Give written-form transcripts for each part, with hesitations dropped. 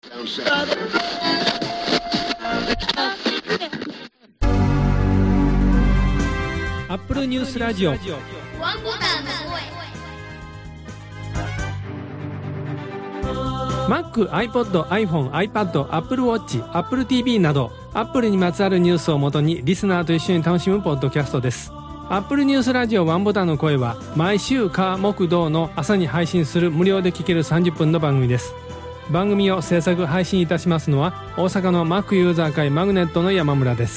アップルニュースラジオワンボタンの声。Mac、iPod、iPhone、iPad、Apple Watch、Apple TV など Apple にまつわるニュースをもとにリスナーと一緒に楽しむポッドキャストです。Apple ニュースラジオワンボタンの声は毎週火木土の朝に配信する無料で聴ける30分の番組です。番組を制作配信いたしますのは大阪の Mac ユーザー会マグネットの山村です。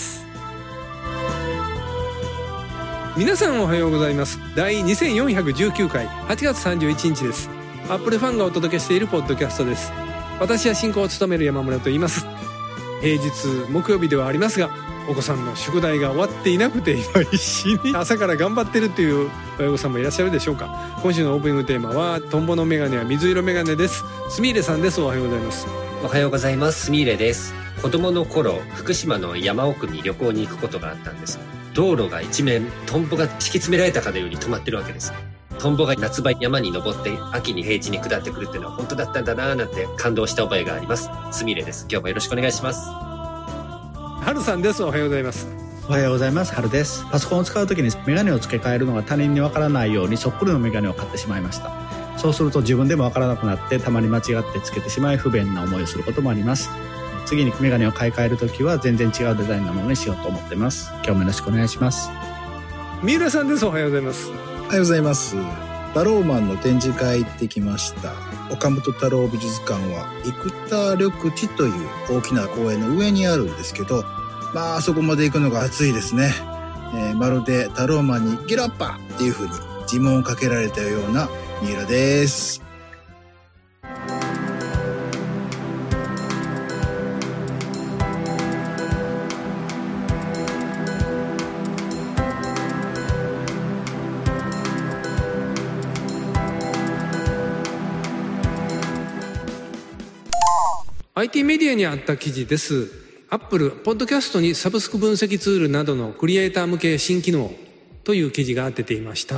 皆さんおはようございます。第2419回8月31日です。アップルファンがお届けしているポッドキャストです。私は進行を務める山村と言います。平日木曜日ではありますが、お子さんの宿題が終わっていなくて今必死に朝から頑張ってるという親御さんもいらっしゃるでしょうか。今週のオープニングテーマはトンボのメガネは水色メガネです。すみれさんです。おはようございます。 おはようございます。すみれです。子供の頃、福島の山奥に旅行に行くことがあったんです。道路が一面トンボが敷き詰められたかのように止まってるわけです。トンボが夏場山に登って秋に平地に下ってくるっていうのは本当だったんだなーなんて感動した覚えがあります。すみれです。今日もよろしくお願いします。 はるさんです。おはようございます。 おはようございます。はるです。パソコンを使うときにメガネを付け替えるのが他人にわからないようにそっくりのメガネを買ってしまいました。そうすると自分でもわからなくなってたまに間違って付けてしまい不便な思いをすることもあります。次にメガネを買い替えるときは全然違うデザインのものにしようと思ってます。今日もよろしくお願いします。 三浦さんです。おはようございます。 おはようございます。タローマンの展示会行ってきました。岡本太郎美術館は生田緑地という大きな公園の上にあるんですけど、あそこまで行くのが暑いですね。まるでタローマンにギラッパっていう風に呪文をかけられたような三浦です。 IT メディアにあった記事です。アップルポッドキャストにサブスク分析ツールなどのクリエイター向け新機能という記事が出ていました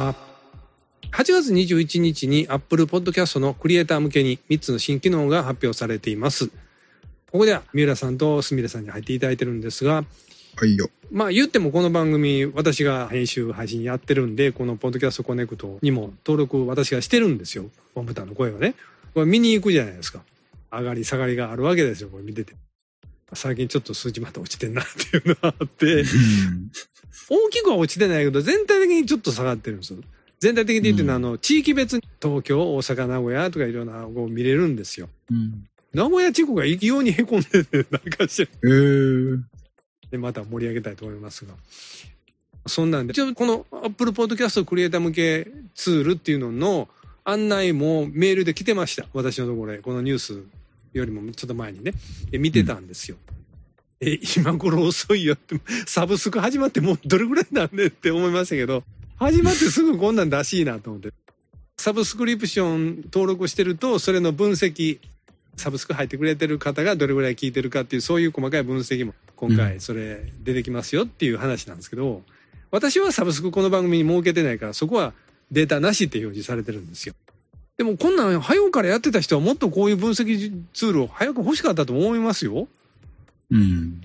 。8月21日にアップルポッドキャストのクリエイター向けに3つの新機能が発表されています。ここでは三浦さんとすみれさんに入っていただいてるんですが、 はいよ。 言ってもこの番組私が編集配信やってるんで、このポッドキャストコネクトにも登録私がしてるんですよ。ワンボタンの声をね。これ見に行くじゃないですか。上がり下がりがあるわけですよ。これ見てて。最近ちょっと数字また落ちてんなっていうのがあって、大きくは落ちてないけど、全体的にちょっと下がってるんですよ。全体的に言ってるのは、地域別に東京、大阪、名古屋とかいろんなこう見れるんですよ。名古屋地区が異様にへこんでて、なんかしら。で、また盛り上げたいと思いますが。そんなんで、一応この Apple Podcast クリエイター向けツールっていうのの案内もメールで来てました。私のところへ。このニュースよりもちょっと前にね。見てたんですよ。今頃遅いよって、サブスク始まってもうどれぐらいなんでって思いましたけど、始まってすぐこんなんらしいなと思って。サブスクリプション登録してると、それの分析、サブスク入ってくれてる方がどれぐらい聞いてるかっていう、そういう細かい分析も今回それ出てきますよっていう話なんですけど、私はサブスクこの番組に設けてないから、そこはデータなしって表示されてるんですよ。でもこんなん早くからやってた人はもっとこういう分析ツールを早く欲しかったと思いますよ。もう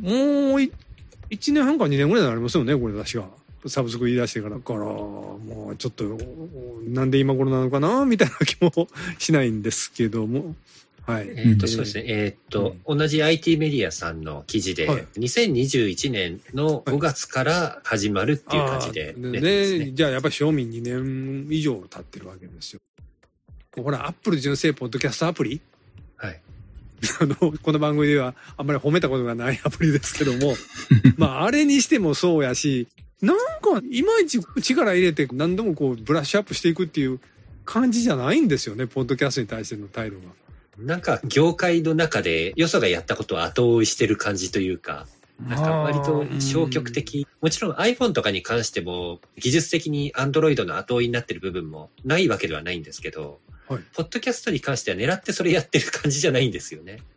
1年半か2年ぐらいになりますよね、これ私が。サブスク言い出してから。もうちょっと、なんで今頃なのかなみたいな気もしないんですけども。はい。 そうですね。同じ IT メディアさんの記事で、2021年の5月から始まるっていう感じで出てますね。 じゃあやっぱり賞味2年以上経ってるわけですよ。ほら、アップル純正ポッドキャストアプリ、 はい。 この番組ではあんまり褒めたことがないアプリですけども、あれにしてもそうやし、なんかいまいち力入れて何度もこうブラッシュアップしていくっていう感じじゃないんですよね、ポッドキャストに対しての態度が。 なんか業界の中でよそがやったことを後追いしてる感じというか、なんか割と消極的。もちろん iPhone とかに関しても技術的に Android の後追いになってる部分もないわけではないんですけど、ポッドキャストに関しては狙ってそれやってる感じじゃないんですよね。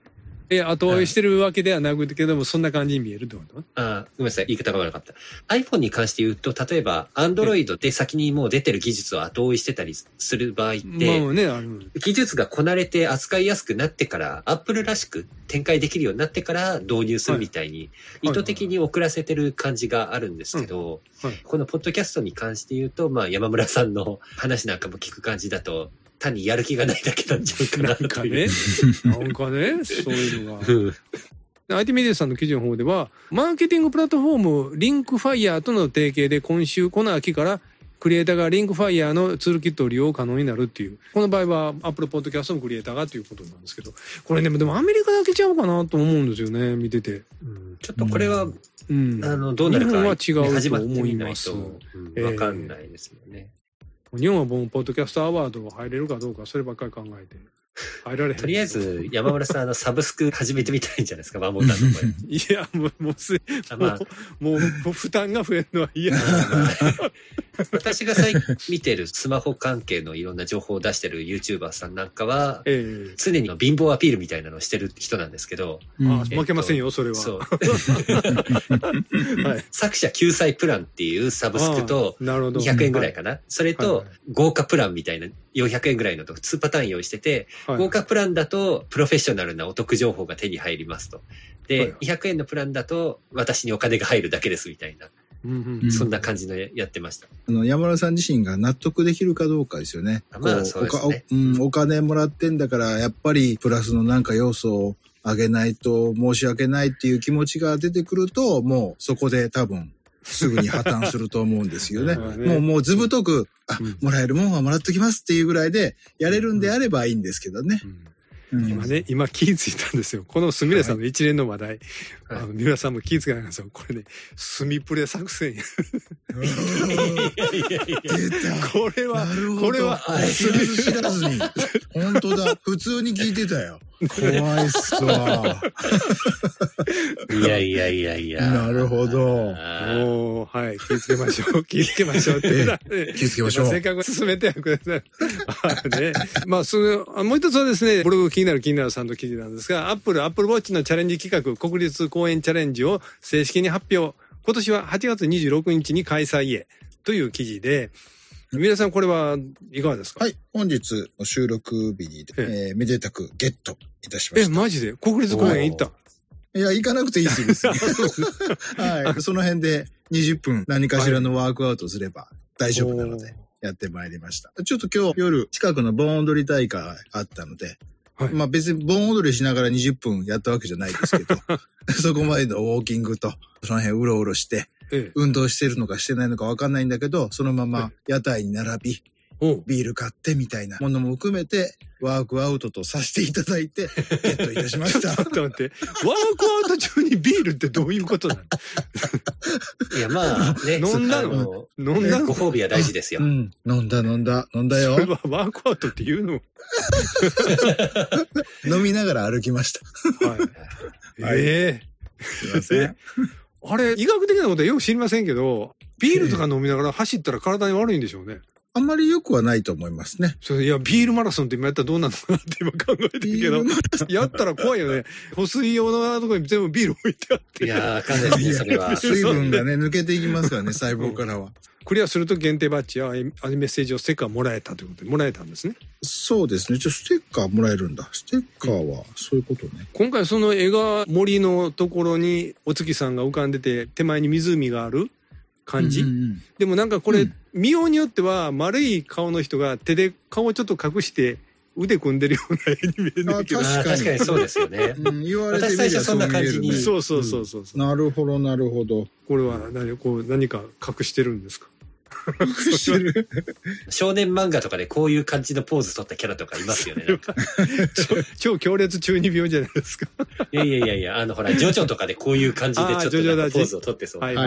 後追いしてるわけではなくてけども、そんな感じに見えるってこと？ ごめんなさい。言い方が悪かった。iPhone に関して言うと、例えば Android で先にもう出てる技術を後追いしてたりする場合って、技術がこなれて扱いやすくなってから、Apple らしく展開できるようになってから導入するみたいに、意図的に遅らせてる感じがあるんですけど、このポッドキャストに関して言うと、山村さんの話なんかも聞く感じだと、単にやる気がないだけなんちゃうかなという。 なんかね、そういうのが。IT メディアさんの記事の方では、マーケティングプラットフォーム、リンクファイヤーとの提携で今週、この秋から、クリエイターがリンクファイヤーのツールキットを利用可能になるっていう。この場合は Apple Podcast のクリエイターがということなんですけど。これね、でもアメリカだけちゃうかなと思うんですよね、見てて。 ちょっとこれは、どうなるか。 日本は違う始まとってみない思います。 と、わかんないですよね。 日本はもうポッドキャストアワード入れるかどうか、そればっかり考えて。入られへん。 とりあえず、山村さん、サブスク始めてみたいんじゃないですか、ワンモーターの声。 いや、もう負担が増えるのは嫌。 私が最近見てるスマホ関係のいろんな情報を出してる YouTuber さんなんかは、常に貧乏アピールみたいなのをしてる人なんですけど。 負けませんよ、それは。 そう。作者救済プランっていうサブスクと、200円ぐらいかな。それと、豪華プランみたいな400円ぐらいのと2パターン用意してて、豪華プランだとプロフェッショナルなお得情報が手に入りますと。で、200円のプランだと私にお金が入るだけですみたいな。そんな感じのやってました。 山村さん自身が納得できるかどうかですよね。 そうですね。 お金もらってんだから、やっぱりプラスのなんか要素を上げないと申し訳ないっていう気持ちが出てくると、もうそこで多分すぐに破綻すると思うんですよね。もうずぶとく、もらえるもんはもらっときますっていうぐらいでやれるんであればいいんですけどね。 今気づいたんですよ。このすみれさんの一連の話題。三浦さんも気づかないんですよ。これね、スミプレ作戦や。 出た。 これは、 知らずに。本当だ。普通に聞いてたよ。怖いっすわ。 いや。 なるほど。 はい。気をつけましょう。気をつけましょうって。 気をつけましょう。 せっかく進めてやください。もう一つはですね、ブログ気になるさんの記事なんですが、Apple Watch のチャレンジ企画、国立公園チャレンジを正式に発表。今年は8月26日に開催へという記事で、皆さんこれはいかがですか？ はい。本日の収録日に、めでたくゲットいたしました。 マジで国立公園行った？ いや、行かなくていいですよ。はい。その辺で20分何かしらのワークアウトすれば大丈夫なのでやってまいりました。ちょっと今日夜近くの盆踊り大会あったので、別に盆踊りしながら20分やったわけじゃないですけど、そこまでのウォーキングとその辺うろうろして、運動してるのかしてないのかわかんないんだけど、そのまま屋台に並び、ビール買ってみたいなものも含めて、ワークアウトとさせていただいて、ゲットいたしました。 ちょっと待って、ワークアウト中にビールってどういうことなの？ いや、まあね、 飲んだのご褒美は大事ですよ。 飲んだよ。 それはワークアウトって言うの？ 飲みながら歩きました。 はい。 すいません。 あれ、医学的なことはよく知りませんけど、ビールとか飲みながら走ったら体に悪いんでしょうね。 あんまり良くはないと思いますね。 いや、ビールマラソンって今やったらどうなのかなって今考えてるけど、やったら怖いよね。保水用のところに全部ビール置いてあって。 いやー、わかんないですね、それは。 水分がね、抜けていきますからね、細胞からは。 クリアすると限定バッジやメッセージをステッカーもらえたということで、もらえたんですね。 そうですね。ステッカーもらえるんだ。ステッカーはそういうことね。 今回その絵が森のところにお月さんが浮かんでて、手前に湖がある感じ。でもなんかこれ、見ようによっては丸い顔の人が手で顔をちょっと隠して腕組んでるような絵に見えるんだけど。 確かにそうですよね。 言われてみればそんな感じに。 そう。 なるほど。 これは何か隠してるんですか？ 隠してる。 少年漫画とかでこういう感じのポーズ取ったキャラとかいますよね。なんか超強烈中二病じゃないですか。 いや、ほら、ジョジョとかでこういう感じでちょっとポーズを取ってそう。 はい。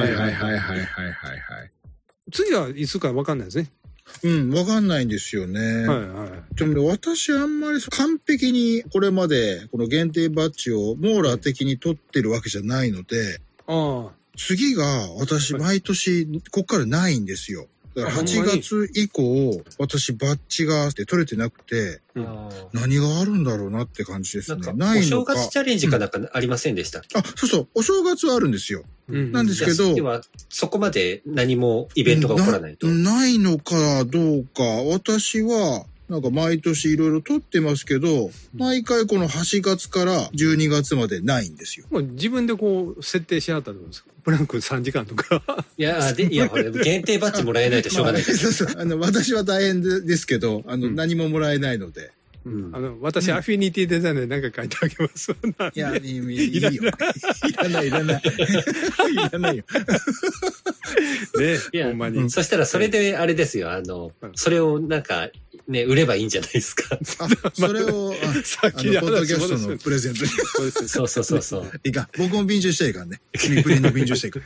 次はいつか分かんないですね。 分かんないんですよね。でも私あんまり完璧にこれまでこの限定バッジを網羅的に取ってるわけじゃないので、次が私毎年こっからないんですよ。 だから8月以降、私バッジが取れてなくて、何があるんだろうなって感じですね。 ないのか。お正月チャレンジかなんかありませんでしたっけ？ そうそう。お正月はあるんですよ。なんですけど。 では、そこまで何もイベントが起こらないと。 ないのかどうか、私は、なんか毎年いろいろ撮ってますけど、毎回この8月から12月までないんですよ。 もう自分でこう設定しはったってことですか？ブランク3時間とか。 いや、これ限定バッジもらえないとしょうがないです。 そう。私は大変ですけど、何ももらえないので。 私、アフィニティデザインで何か書いてあげます。いや、いいよ。いらないよ。 ね、 いや、 ほんまに。 そしたらそれであれですよ、それをなんか、ね、売ればいいんじゃないですか。 それを、 さっきポッドキャストのプレゼントに。 そう。 いいか、僕も便乗したいからね。君プリンの便乗したいから。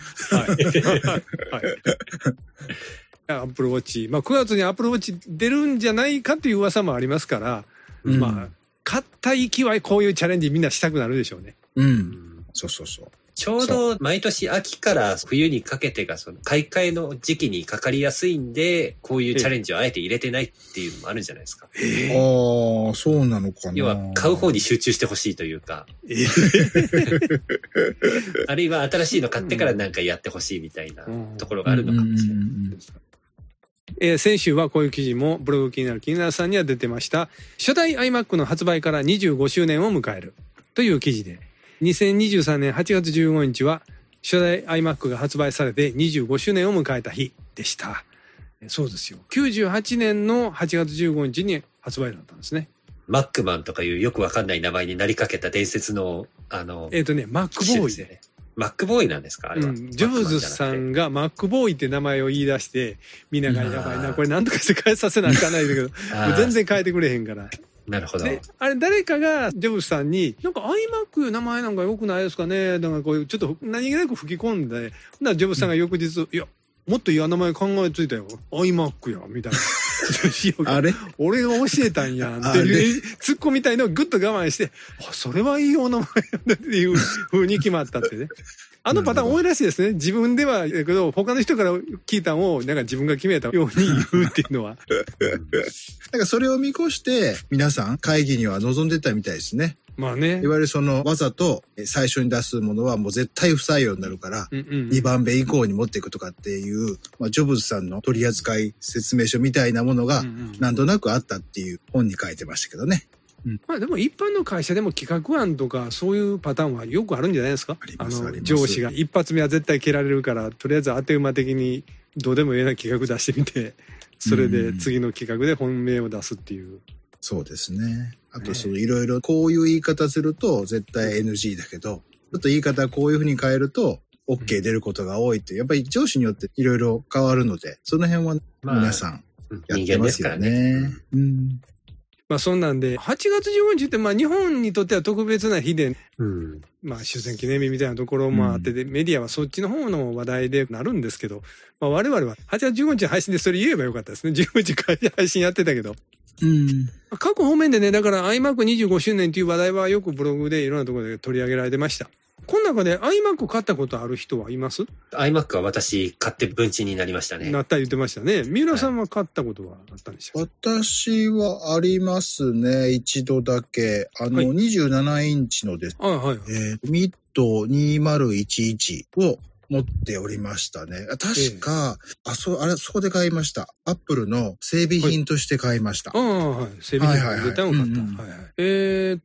はい。アップルウォッチ。9月にアップルウォッチ出るんじゃないかという噂もありますから、買った勢いこういうチャレンジみんなしたくなるでしょうね。 そう。 ちょうど毎年秋から冬にかけてがその買い替えの時期にかかりやすいんで、こういうチャレンジをあえて入れてないっていうのもあるんじゃないですか。 そうなのかな。 要は買う方に集中してほしいというか。あるいは新しいの買ってからなんかやってほしいみたいなところがあるのかもしれない。 先週はこういう記事もブログ気になるさんには出てました。初代 iMac の発売から25周年を迎えるという記事で、2023年8月15日は初代 iMac が発売されて25周年を迎えた日でした。そうですよ。98年の8月15日に発売だったんですね。 マックマンとかいうよくわかんない名前になりかけた伝説のマックボーイで。 マックボーイなんですかあれは。 ジョブズさんがマックボーイって名前を言い出して、みんながやばいな、これなんとかして変えさせなあかんないんだけど、全然変えてくれへんから。 なるほど。 で、あれ誰かがジョブズさんに、なんか iMac 名前なんか良くないですかね、なんかこういうちょっと何気なく吹き込んで、ほんならジョブズさんが翌日、いや、もっと嫌な名前考えついたよ。iMac や、みたいな。 あれ俺が教えたんやんっていうツッコみたいのをぐっと我慢して、それはいいお名前だっていう風に決まったってね。パターン多いらしいですね。自分ではだけど、他の人から聞いたのをなんか自分が決めたように言うっていうのは。 なんかそれを見越して皆さん会議には臨んでたみたいですね。 まあね。 いわゆるわざと最初に出すものはもう絶対不採用になるから、2番目以降に持っていくとかっていう、ジョブズさんの取扱説明書みたいなものがなんとなくあったっていう本に書いてましたけどね。 でも一般の会社でも企画案とかそういうパターンはよくあるんじゃないですか。上司が一発目は絶対蹴られるから、とりあえず当て馬的にどうでもいいな企画出してみて、それで次の企画で本命を出すっていう。 そうですね。あといろいろこういう言い方すると絶対 NG だけど、ちょっと言い方こういうふうに変えると OK 出ることが多いって、やっぱり上司によっていろいろ変わるので、その辺は皆さんやってますよね。 そんなんで、8月15日って日本にとっては特別な日で、終戦記念日みたいなところもあって、メディアはそっちの方の話題でなるんですけど、我々は8月15日配信でそれ言えばよかったですね。15日配信やってたけど。各方面でね、だから iMac25 周年という話題はよくブログでいろんなところで取り上げられてました。この中で iMac 買ったことある人はいます？ iMac は私買って文鎮になりましたね。 なった言ってましたね。三浦さんは買ったことはあったんでしょうか？ 私はありますね。一度だけ。27インチのです。ミッド2011を持っておりましたね。確か、そこで買いました。アップルの整備品として買いました。 整備品絶対買った。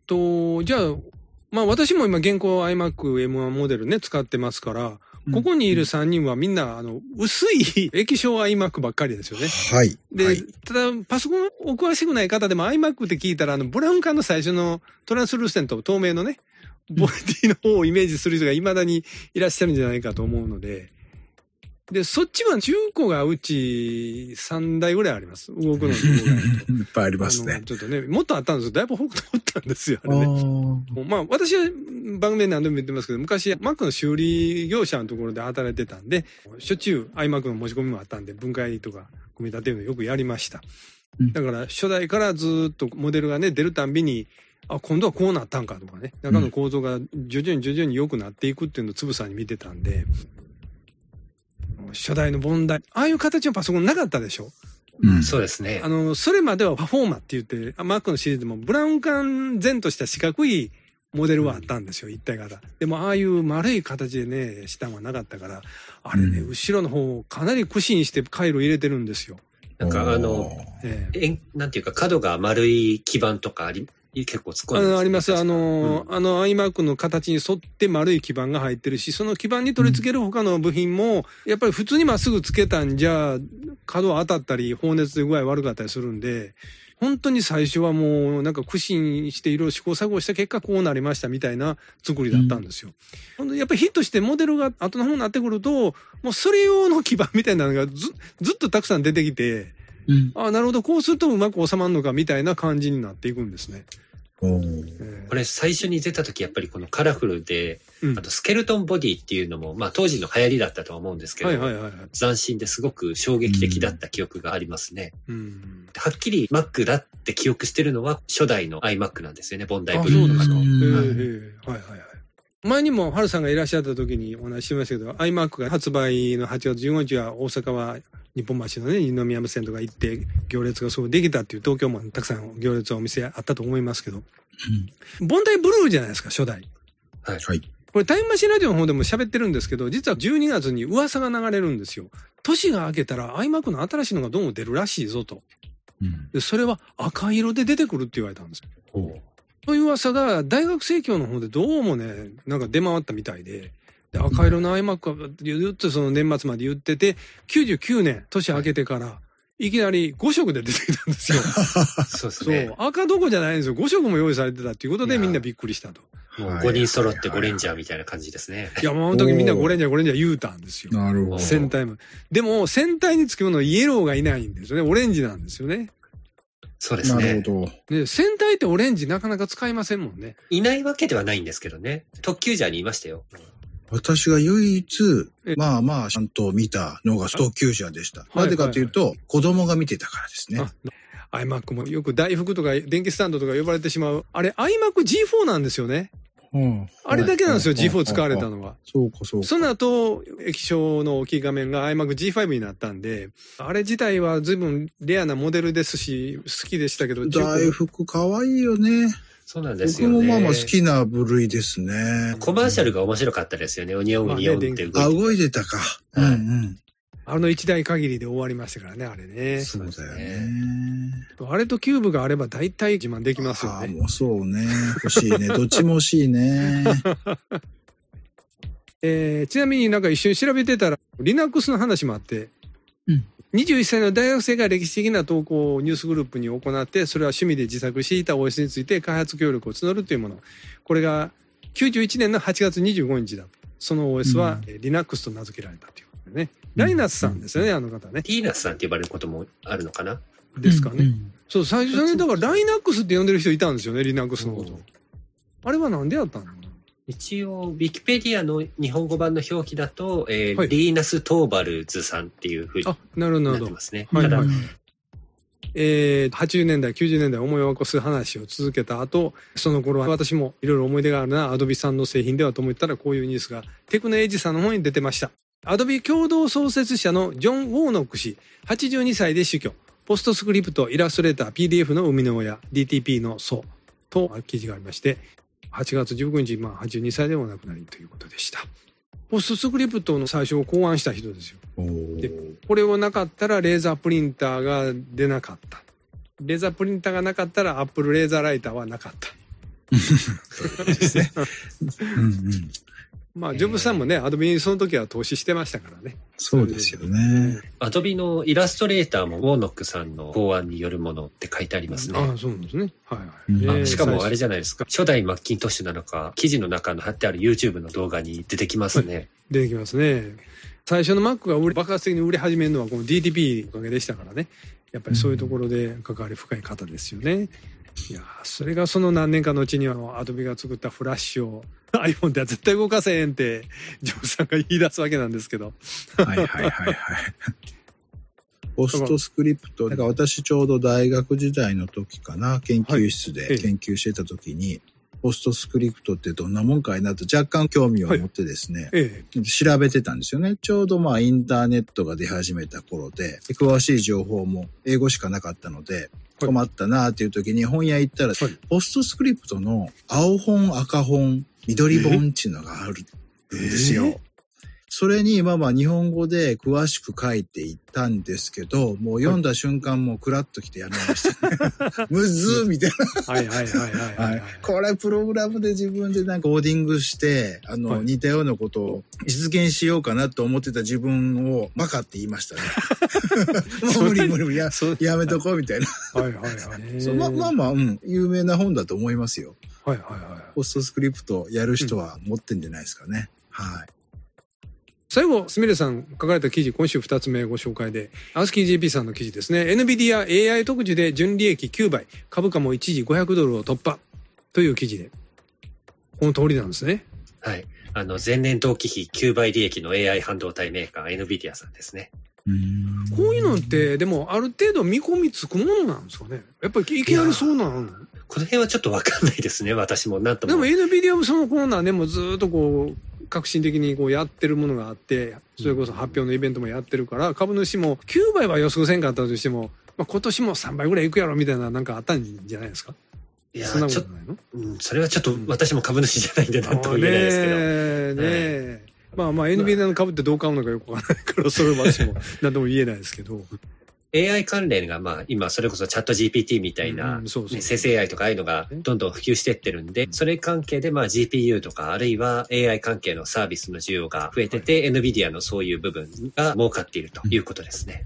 じゃあ、私も今現行 iMac M1 モデルね、使ってますから、ここにいる3人はみんな、薄い液晶 iMac ばっかりですよね。で、ただ、パソコンお詳しくない方でも iMac って聞いたら、ブラウン管の最初のトランスルーセント、透明のね、ボディの方をイメージする人が未だにいらっしゃるんじゃないかと思うので、で、そっちは中古がうち3台ぐらいあります。動くのにいっぱいありますね。 ちょっとね、もっとあったんですよ。だいぶ北斗あったんですよ、あれね。私は番組で何度も言ってますけど、昔 Mac の修理業者のところで働いてたんで、しょっちゅう iMac の持ち込みもあったんで、分解とか組み立てるのよくやりました。だから初代からずっとモデルがね、出るたんびに、今度はこうなったんかとかね、中の構造が徐々に良くなっていくっていうのをつぶさに見てたんで、 初代のボンダイ、ああいう形のパソコンなかったでしょ。 そうですね。 それまではパフォーマって言って、Mac のシリーズでもブラウン管前とした四角いモデルはあったんですよ、一体型。でもああいう丸い形でね、下はなかったから、あれね、後ろの方をかなり苦心して回路入れてるんですよ。 なんかなんていうか角が丸い基板とか結構突っ込んでますね。 あります。iMac の形に沿って丸い基板が入ってるし、その基板に取り付ける他の部品も、やっぱり普通にまっすぐつけたんじゃ、角当たったり、放熱で具合悪かったりするんで、本当に最初はもうなんか苦心していろいろ試行錯誤した結果こうなりましたみたいな作りだったんですよ。やっぱりヒットしてモデルが後の方になってくると、もうそれ用の基板みたいなのがずっとたくさん出てきて、なるほど、こうするとうまく収まるのかみたいな感じになっていくんですね。 これ最初に出た時やっぱりこのカラフルで、あとスケルトンボディっていうのも、まあ当時の流行りだったとは思うんですけど、斬新ですごく衝撃的だった記憶がありますね。はっきり Mac だって記憶してるのは初代の iMac なんですよね、ボンダイブルーの。 前にもハルさんがいらっしゃった時にお話ししましたけど、iMac が発売の8月15日は大阪は日本橋のね、二宮線とか行って行列がすごいできたっていう、東京もたくさん行列はお店あったと思いますけど、ボンダイブルーじゃないですか、初代。 はい。 これタイムマシンラジオの方でも喋ってるんですけど、実は12月に噂が流れるんですよ。年が明けたら iMac の新しいのがどうも出るらしいぞと。でそれは赤色で出てくるって言われたんですよ。そういう噂が大学生協の方でどうもね、なんか出回ったみたいで、赤色の iMac は言ってその年末まで言ってて、99年年明けてからいきなり5色で出てきたんですよ。 そうですね。 そう、赤どこじゃないんですよ。5色も用意されてたっていうことでみんなびっくりしたと。 もう5人揃ってゴレンジャーみたいな感じですね。 いや、もうあの時みんなゴレンジャー言うたんですよ。 なるほど。 船体も。でも船体につくものイエローがいないんですよね。オレンジなんですよね。 そうですね。 なるほど。 で、船体ってオレンジなかなか使いませんもんね。 いないわけではないんですけどね。特急ジャーにいましたよ。 私が唯一、まあちゃんと見たのがストーキュージャーでした。なぜかというと、子供が見てたからですね。 iMac もよく大福とか電気スタンドとか呼ばれてしまう。あれ iMac G4 なんですよね。あれだけなんですよ、G4 使われたのは。 そうか。 その後、液晶の大きい画面が iMac G5 になったんで、あれ自体は随分レアなモデルですし、好きでしたけど。 大福かわいいよね。 そうなんですよね。 僕も好きな部類ですね。 コマーシャルが面白かったですよね。オニオンって動いてたか。 あの一台限りで終わりましたからね、あれね。 そうだよね。 あれとキューブがあれば大体自慢できますよね。 もうそうね。欲しいね。どっちも欲しいね。 ちなみになんか一緒に調べてたら、Linux の話もあって、21歳の大学生が歴史的な投稿をニュースグループに行って、それは趣味で自作していた OS について開発協力を募るというもの。これが91年の8月25日だ。その OS は Linux と名付けられたということでね。ライナスさんですよね、あの方ね。 リーナスさんって呼ばれることもあるのかなですかね。そう、最初にだからライナックスって呼んでる人いたんですよね、Linux のこと。あれはなんでやったの？ 一応、ウィキペディアの日本語版の表記だと、リーナス・トーバルズさんっていうふうになってますね。ただ、 80年代、90年代思い起こす話を続けた後、その頃は私もいろいろ思い出があるな、アドビさんの製品ではと思ったらこういうニュースがテクノエイジさんの方に出てました。アドビ共同創設者のジョン・ウォーノック氏、82歳で死去。ポストスクリプト、イラストレーター、PDF の生みの親、DTP の祖と記事がありまして、8月19日、82歳でお亡くなりということでした。ポストスクリプトの最初を考案した人ですよ。で、これをなかったらレーザープリンターが出なかった。レーザープリンターがなかったらアップルレーザーライターはなかった。 そうですね。 ジョブさんもね、アドビにその時は投資してましたからね。 そうですよね。 アドビのイラストレーターもウォーノックさんの考案によるものって書いてありますね。 そうなんですね。 しかもあれじゃないですか。初代マッキントッシュなのか、記事の中の貼ってある YouTube の動画に出てきますね。 出てきますね。最初の Mac が爆発的に売れ始めるのはこの DTP のおかげでしたからね。やっぱりそういうところで関わり深い方ですよね。いや、それがその何年かのうちにアドビが作ったフラッシュをiPhone では絶対動かせへんってジョブさんが言い出すわけなんですけど。 ポストスクリプト、私ちょうど大学時代の時かな、研究室で研究してた時に、 ポストスクリプトってどんなもんかいなと若干興味を持ってですね、調べてたんですよね。ちょうどインターネットが出始めた頃で、詳しい情報も英語しかなかったので、困ったなっていう時に本屋行ったら、ポストスクリプトの青本、赤本、緑本っていうのがあるんですよ。それに日本語で詳しく書いていったんですけど、もう読んだ瞬間もうクラッときてやめましたね。むずーみたいな。これプログラムで自分でコーディングして、似たようなことを実現しようかなと思ってた自分をバカって言いましたね。もう無理、やめとこうみたいな。有名な本だと思いますよ。ポストスクリプトやる人は持ってんじゃないですかね。 最後、すみれさん書かれた記事、今週2つ目ご紹介で、アスキー JP さんの記事ですね。NVIDIA AI 特需で純利益9倍、株価も一時$500を突破という記事で、この通りなんですね。 はい。前年同期比9倍利益の AI 半導体メーカー、NVIDIA さんですね。 こういうのって、でもある程度見込みつくものなんですかね。やっぱりいきなりそうなの？ この辺はちょっとわかんないですね、私も。なんとも。 でも NVIDIA もそのコーナーでもずっと革新的にやってるものがあって、それこそ発表のイベントもやってるから、株主も9倍は予測せんかったとしても、今年も3倍ぐらいいくやろみたいなあったんじゃないですか。 いや、そんなことないの？それはちょっと私も株主じゃないんで何とも言えないですけど。 NVIDIA の株ってどう買うのかよくわからないから、それは私も何とも言えないですけど。 AI 関連が今それこそチャット GPT みたいな生成 AI とかああいうのがどんどん普及していってるんで、それ関係でGPU とかあるいは AI 関係のサービスの需要が増えてて、NVIDIA のそういう部分が儲かっているということですね。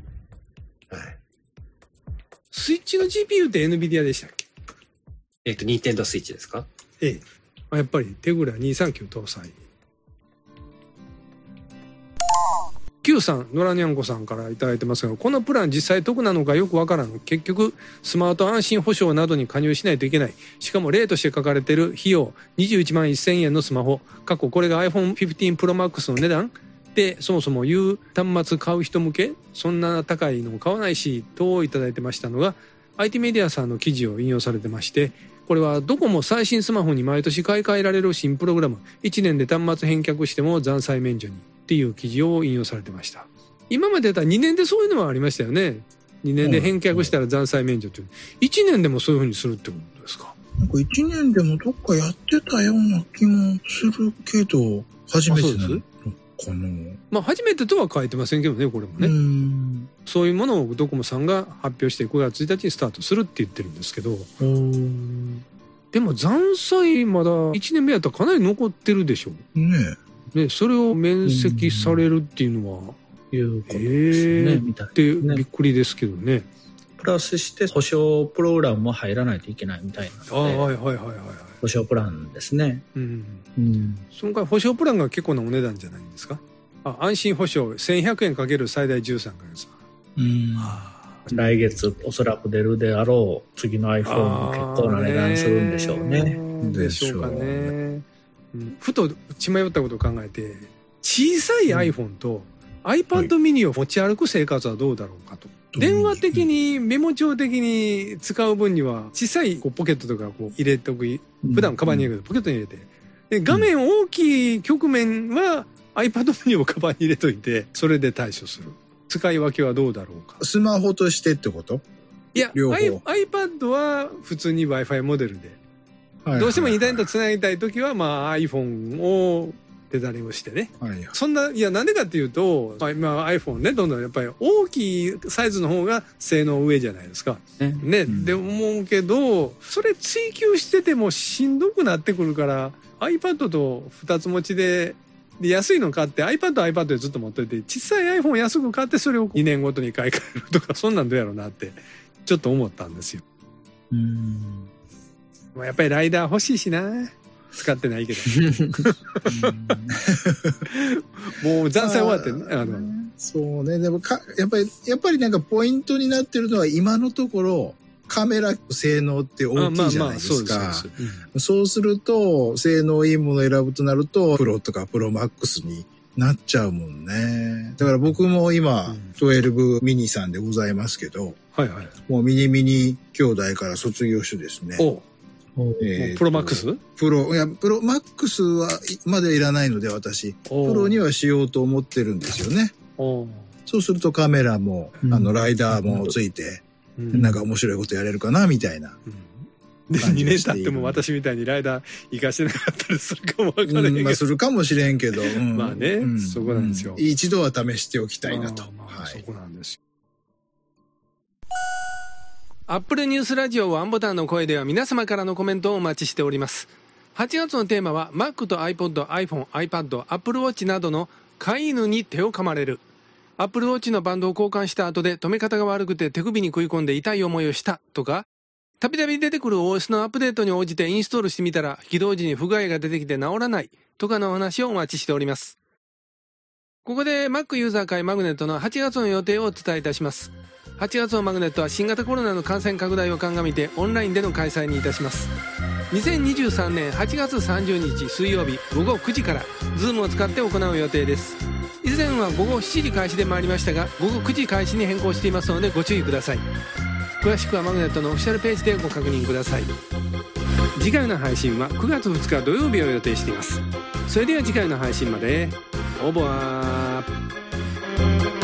スイッチの GPU って NVIDIA でしたっけ？ ニンテンドースイッチですか？ やっぱりテグラ239搭載。Q さん、野良にゃんこさんからいただいてますが、このプラン実際得なのかよくわからん。結局、スマート安心保証などに加入しないといけない。しかも例として書かれている費用、21万1000円のスマホ。これが iPhone 15 Pro Max の値段で、そもそもいう端末買う人向け、そんな高いの買わないし、といただいてましたのが、IT メディアさんの記事を引用されてまして、これはどこも最新スマホに毎年買い替えられる新プログラム、1年で端末返却しても残債免除にっていう記事を引用されてました。今までだったら2年でそういうのはありましたよね。2年で返却したら残債免除という。1年でもそういうふうにするってことですか ？1年でもどっかやってたような気もするけど、初めてなのかな？ 初めてとは書いてませんけどね、これもね。そういうものをドコモさんが発表して9月1日にスタートするって言ってるんですけど。でも残債まだ1年目やったらかなり残ってるでしょ。ね、それを免責されるっていうのは、 いうことですね。 ってびっくりですけどね。 プラスして保証プログラムも入らないといけないみたいなので。保証プランですね。 その回保証プランが結構なお値段じゃないんですか？安心保証1100円かける最大13ヶ月。 来月おそらく出るであろう次の iPhone も結構な値段するんでしょうね。 でしょうかね。ふと血迷ったことを考えて、小さい iPhone と iPad mini を持ち歩く生活はどうだろうかと。電話的にメモ帳的に使う分には小さいポケットとか入れておく、普段カバンに入れてポケットに入れて、で画面大きい局面は iPad mini をカバンに入れといて、それで対処する。使い分けはどうだろうか。 スマホとしてってこと？ いや、iPad は普通に Wi-Fi モデルで、どうしてもインターネットつなぎたいときは、iPhone を手だれをしてね。そんな、なんでかっていうと、今 iPhone ね、どんどんやっぱり大きいサイズの方が性能上じゃないですか。ね、で思うけど、それ追求しててもしんどくなってくるから、iPad と2つ持ちで、安いの買って iPad でずっと持っといて、小さい iPhone 安く買ってそれを2年ごとに買い替えるとか、そんなんどうやろうなって、ちょっと思ったんですよ。やっぱりライダー欲しいしな。使ってないけど。もう残債終わってね。 そうね。でもやっぱりなんかポイントになってるのは今のところカメラ性能って大きいじゃないですか。そうすると性能いいものを選ぶとなるとプロとかプロマックスになっちゃうもんね。だから僕も今12ミニさんでございますけど、もうミニ兄弟から卒業してですね。 プロマックス？ プロマックスはまでいらないので、私プロにはしようと思ってるんですよね。そうするとカメラも、ライダーもついて、なんか面白いことやれるかなみたいな。 で2年経っても私みたいにライダー行かしてなかったりするかもわからないけど、 するかもしれんけど、 まあね、そこなんですよ。 一度は試しておきたいなと。 そこなんですよ。アップルニュースラジオワンボタンの声では皆様からのコメントをお待ちしております。8月のテーマは Mac と iPod、iPhone、iPad、Apple Watch などの飼い犬に手を噛まれる。Apple Watch のバンドを交換した後で止め方が悪くて手首に食い込んで痛い思いをしたとか、たびたび出てくる OS のアップデートに応じてインストールしてみたら起動時に不具合が出てきて治らないとかのお話をお待ちしております。ここで Mac ユーザー会マグネットの8月の予定をお伝えいたします。8月のマグネットは新型コロナの感染拡大を鑑みてオンラインでの開催にいたします。2023年8月30日水曜日午後9時から Zoom を使って行う予定です。以前は午後7時開始でもありましたが、午後9時開始に変更していますのでご注意ください。詳しくはマグネットのオフィシャルページでご確認ください。次回の配信は9月2日土曜日を予定しています。それでは次回の配信までオーバー。